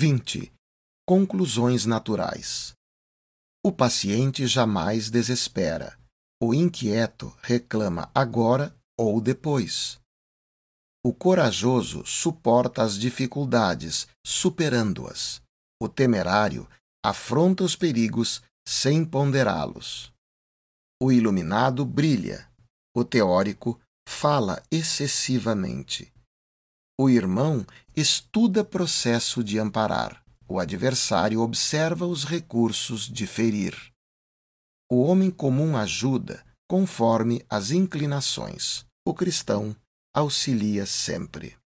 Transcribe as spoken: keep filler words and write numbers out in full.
vinte. Conclusões naturais. O paciente jamais desespera. O inquieto reclama agora ou depois. O corajoso suporta as dificuldades, superando-as. O temerário afronta os perigos sem ponderá-los. O iluminado brilha. O teórico fala excessivamente. O irmão estuda processo de amparar. O adversário observa os recursos de ferir. O homem comum ajuda conforme as inclinações. O cristão auxilia sempre.